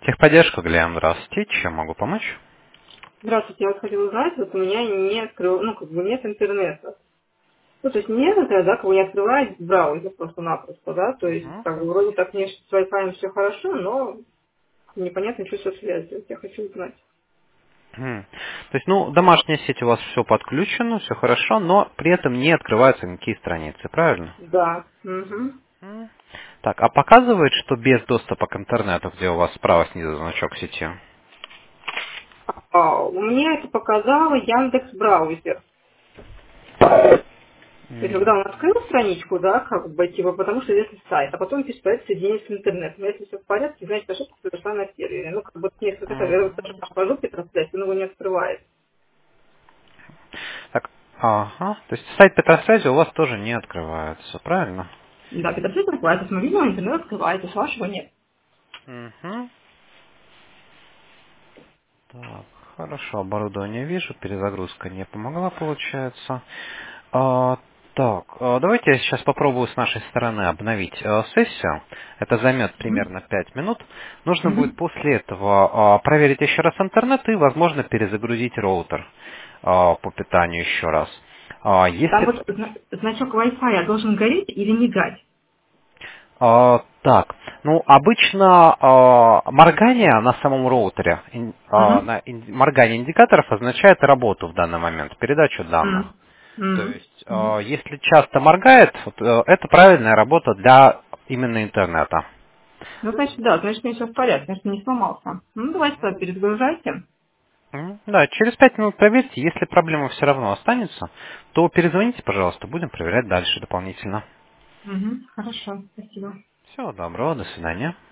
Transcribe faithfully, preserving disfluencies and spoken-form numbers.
Техподдержка, Глеб, здравствуйте. Чем могу помочь? Здравствуйте, я вот хотела узнать, вот у меня не открыл, ну, как бы нет интернета. Ну, то есть нет интернета, да, как бы не открывает браузер просто-напросто, да, то есть, Мгм. как бы, вроде как мне с Wi-Fi все хорошо, но непонятно, что со связью. Вот я хочу узнать. Мгм. То есть, ну, домашняя сеть у вас все подключено, все хорошо, но при этом не открываются никакие страницы, правильно? Да. Угу. М. Так, а показывает, что без доступа к интернету, где у вас справа снизу значок сети? А, у меня это показало Яндекс браузер. То есть, М. когда он открыл страничку, да, как бы, типа, потому что здесь сайт, а потом пишет, проект соединить с интернетом. Если все в порядке, значит, ошибка произошла на сервере. Ну, как бы, несколько так, я вот даже Мгм. вхожу в трансляцию, но его не открывает. Так, ага. То есть сайт Петросвязи у вас тоже не открывается, правильно? Да, Петросвет открывается, мы видим, интернет открывается, с вашего нет. Угу. Так, хорошо, оборудование вижу, перезагрузка не помогла, получается. А, так, а, давайте я сейчас попробую с нашей стороны обновить а, сессию. Это займет Мгм. примерно пять минут. Нужно будет Мгм. после этого а, проверить еще раз интернет и, возможно, перезагрузить роутер а, по питанию еще раз. А, Там Если вот зна- значок Wi-Fi должен гореть или мигать? А, так, ну обычно а, моргание на самом роутере, ин- а, Мгм. на ин- моргание индикаторов означает работу в данный момент, передачу данных. Мгм. То Мгм. есть, а, Мгм. если часто моргает, вот, э, это правильная работа для именно интернета. Ну, значит, да, значит, у меня все в порядке, значит, не сломался. Ну, давайте тогда перезагружайте. М, Да, через пять минут проверьте, если проблема все равно останется, то перезвоните, пожалуйста, будем проверять дальше дополнительно. Мгм. Хорошо, спасибо. Всего доброго, до свидания.